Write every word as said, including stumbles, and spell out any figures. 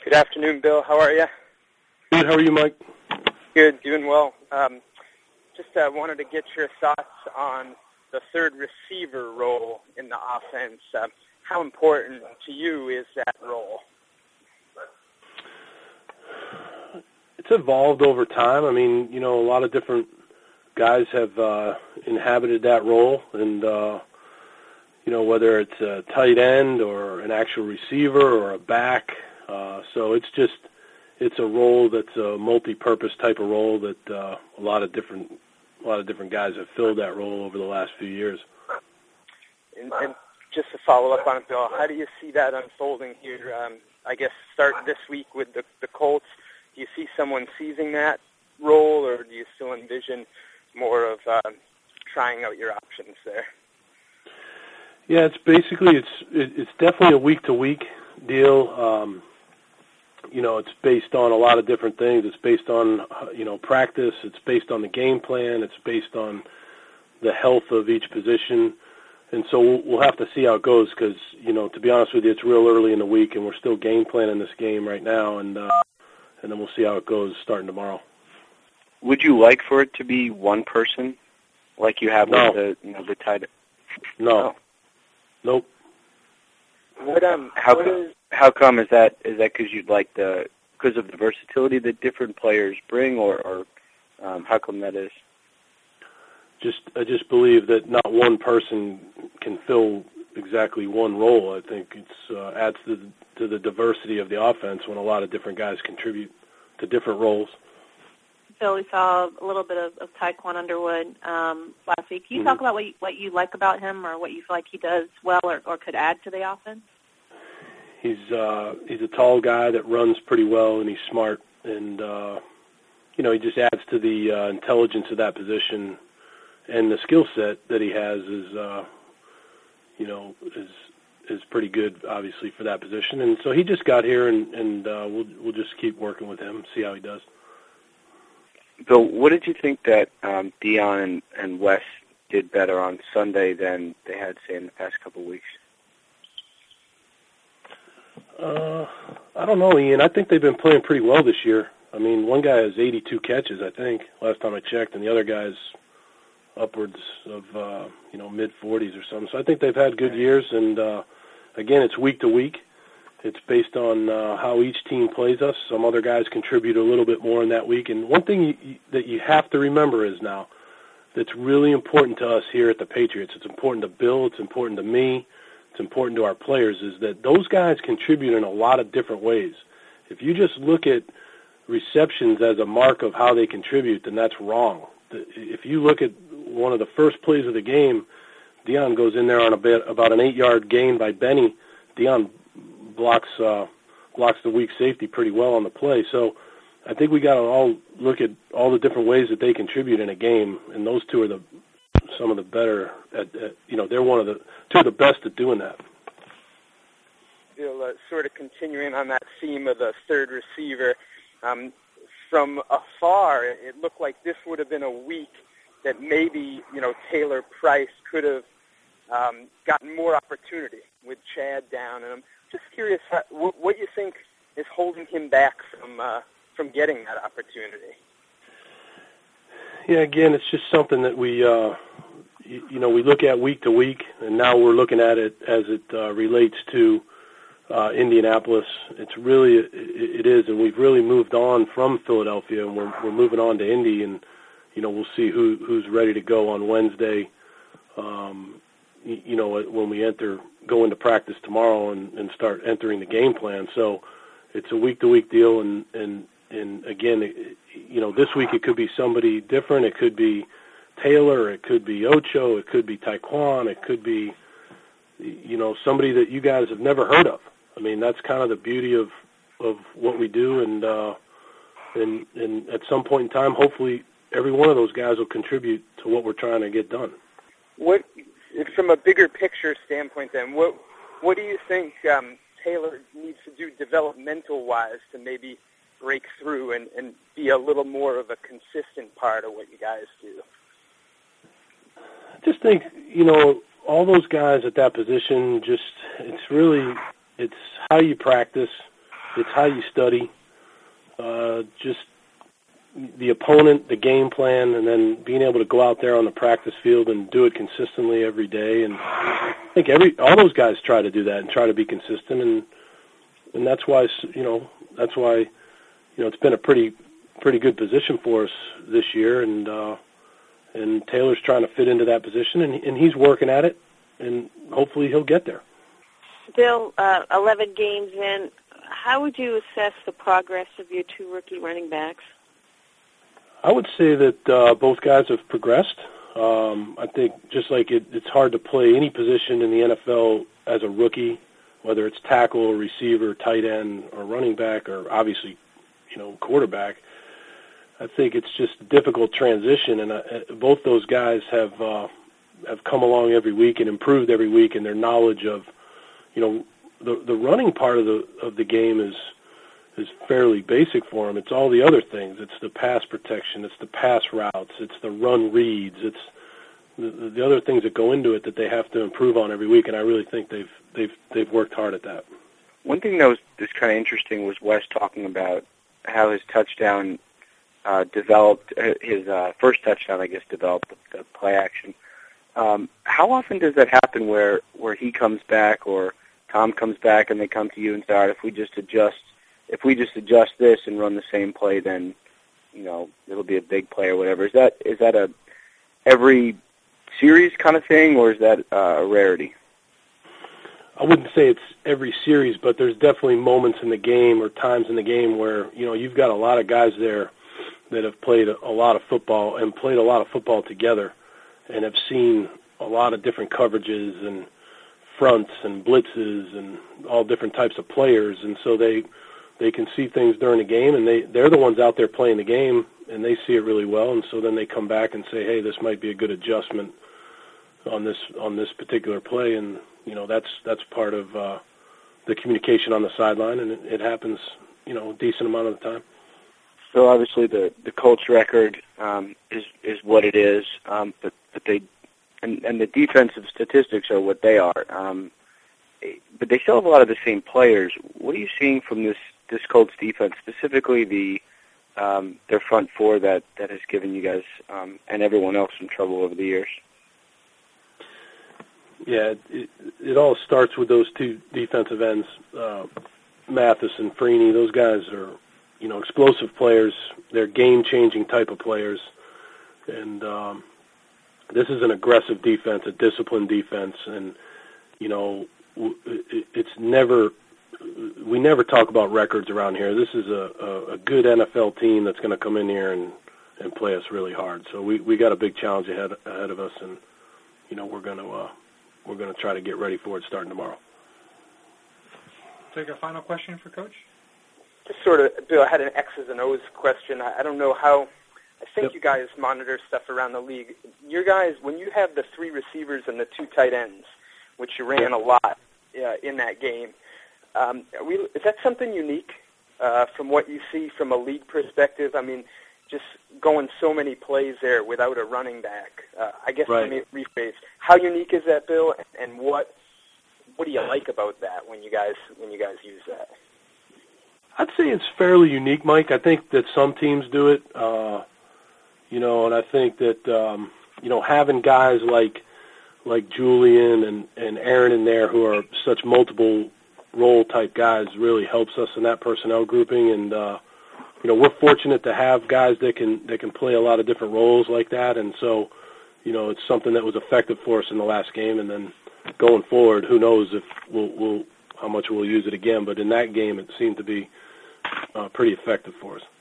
Good afternoon, Bill. How are you? Good. How are you, Mike? Good. Doing well. Um, just uh, wanted to get your thoughts on the third receiver role in the offense. Uh, how important to you is that role? It's evolved over time. I mean, you know, a lot of different guys have uh, inhabited that role, and uh, you know, whether it's a tight end or an actual receiver or a back. Uh, so it's just it's a role that's a multi-purpose type of role that uh, a lot of different a lot of different guys have filled that role over the last few years. And, and just to follow up on it, Bill, how do you see that unfolding here? Um, I guess start this week with the, the Colts. Do you see someone seizing that role, or do you still envision more of uh, trying out your options there? Yeah, it's basically it's it's definitely a week to week deal. Um, you know, it's based on a lot of different things. It's based on you know practice. It's based on the game plan. It's based on the health of each position. And so we'll, we'll have to see how it goes because, you know, to be honest with you, it's real early in the week, and we're still game planning this game right now, and uh, and then we'll see how it goes starting tomorrow. Would you like for it to be one person, like you have no. with the you know the tight? No. no. Nope. What um? How what come? Is, how come is that? Is that because you'd like the because of the versatility that different players bring, or, or um, how come that is? Just I just believe that not one person can fill exactly one role. I think it's uh, adds to the, to the diversity of the offense when a lot of different guys contribute to different roles. Bill, we saw a little bit of, of Tyquan Underwood um, last week. Can you mm-hmm. talk about what you, what you like about him, or what you feel like he does well, or, or could add to the offense? He's uh, he's a tall guy that runs pretty well, and he's smart, and uh, you know he just adds to the uh, intelligence of that position. And the skill set that he has is, uh, you know, is is pretty good, obviously, for that position. And so he just got here, and, and uh, we'll we'll just keep working with him, see how he does. Bill, what did you think that um, Dion and, and Wes did better on Sunday than they had, say, in the past couple of weeks? Uh, I don't know, Ian. I think they've been playing pretty well this year. I mean, one guy has eighty-two catches, I think, last time I checked, and the other guy's upwards of, uh, you know, mid-forties or something. So I think they've had good years, and, uh, again, it's week to week. It's based on uh, how each team plays us. Some other guys contribute a little bit more in that week. And one thing you, you, that you have to remember is now that's really important to us here at the Patriots. It's important to Bill. It's important to me. It's important to our players is that those guys contribute in a lot of different ways. If you just look at receptions as a mark of how they contribute, then that's wrong. If you look at one of the first plays of the game, Dion goes in there on a bit, about an eight-yard gain by Benny. Dion blocks uh, blocks the weak safety pretty well on the play. So I think we got to all look at all the different ways that they contribute in a game, and those two are the some of the better. At, at, you know, they're one of the two of the best at doing that. Bill, uh, sort of continuing on that theme of the third receiver. Um, From afar, it looked like this would have been a week that maybe, you know, Taylor Price could have um, gotten more opportunity with Chad down. And I'm just curious how, what, what you think is holding him back from uh, from getting that opportunity. Yeah, again, it's just something that we, uh, you, you know, we look at week to week, and now we're looking at it as it uh, relates to Uh, Indianapolis. It's really, it, it is, and we've really moved on from Philadelphia, and we're, we're moving on to Indy, and, you know, we'll see who, who's ready to go on Wednesday, um, you, you know, when we enter, go into practice tomorrow and, and start entering the game plan. So it's a week-to-week deal, and, and, and again, it, you know, this week it could be somebody different. It could be Taylor. It could be Ocho. It could be Tyquan. It could be, you know, somebody that you guys have never heard of. I mean, that's kind of the beauty of, of what we do, and, uh, and and at some point in time, hopefully, every one of those guys will contribute to what we're trying to get done. What, from a bigger picture standpoint, then, what what do you think um, Taylor needs to do developmental-wise to maybe break through and, and be a little more of a consistent part of what you guys do? I just think, you know, all those guys at that position, just it's really. It's how you practice. it's how you study, uh, just the opponent, the game plan, and then being able to go out there on the practice field and do it consistently every day. And I think every all those guys try to do that and try to be consistent, and and that's why you know that's why you know it's been a pretty pretty good position for us this year, and uh, and Taylor's trying to fit into that position, and and he's working at it, and hopefully he'll get there. Bill, uh, eleven games in, how would you assess the progress of your two rookie running backs? I would say that uh, both guys have progressed. Um, I think just like it, it's hard to play any position in the N F L as a rookie, whether it's tackle or receiver, tight end or running back, or obviously, you know, quarterback. I think it's just a difficult transition, and uh, both those guys have uh, have come along every week and improved every week in their knowledge of, you know, the the running part of the of the game is. is fairly basic for him. It's all the other things. It's the pass protection. It's the pass routes. It's the run reads. It's the, the other things that go into it that they have to improve on every week. And I really think they've they've they've worked hard at that. One thing that was just kind of interesting was Wes talking about how his touchdown uh, developed. His uh, first touchdown, I guess, developed the, the play action. Um, how often does that happen, where where he comes back or Tom comes back and they come to you and say, all right, if we just adjust. If we just adjust this and run the same play, then, you know, it'll be a big play or whatever. Is that is that a every series kind of thing, or is that uh, a rarity? I wouldn't say it's every series, but there's definitely moments in the game or times in the game where, you know, you've got a lot of guys there that have played a lot of football and played a lot of football together and have seen a lot of different coverages and fronts and blitzes and all different types of players, and so they – they can see things during the game, and they, they're the ones out there playing the game, and they see it really well, and so then they come back and say, hey, this might be a good adjustment on this on this particular play, and, you know, that's that's part of uh, the communication on the sideline, and it, it happens, you know, a decent amount of the time. So obviously the, the Colts record um, is is what it is, um, but, but they and, and the defensive statistics are what they are, um, but they still have a lot of the same players. What are you seeing from this this Colts defense, specifically the um, their front four that, that has given you guys um, and everyone else some trouble over the years? Yeah, it, it all starts with those two defensive ends, uh, Mathis and Freeney. Those guys are, you know, explosive players. They're game-changing type of players. And um, this is an aggressive defense, a disciplined defense. And, you know, it, it's never – we never talk about records around here. This is a, a, a good N F L team that's going to come in here and, and play us really hard. So we, we got a big challenge ahead ahead of us, and you know we're going to uh, we're going to try to get ready for it starting tomorrow. Take a final question for Coach. Just sort of, Bill, I had an X's and O's question. I, I don't know how. I think yep. You guys monitor stuff around the league. Your guys, when you have the three receivers and the two tight ends, which you ran a lot uh, in that game. Um, are we, is that something unique uh, from what you see from a league perspective? I mean, just going so many plays there without a running back. Uh, I guess right. Let me rephrase. How unique is that, Bill? And what what do you like about that when you guys when you guys use that? I'd say it's fairly unique, Mike. I think that some teams do it, uh, you know, and I think that um, you know having guys like like Julian and, and Aaron in there who are such multiple role type guys really helps us in that personnel grouping, and uh, you know we're fortunate to have guys that can that can play a lot of different roles like that, and so you know it's something that was effective for us in the last game, and then going forward, who knows if we'll, we'll how much we'll use it again, but in that game it seemed to be uh, pretty effective for us.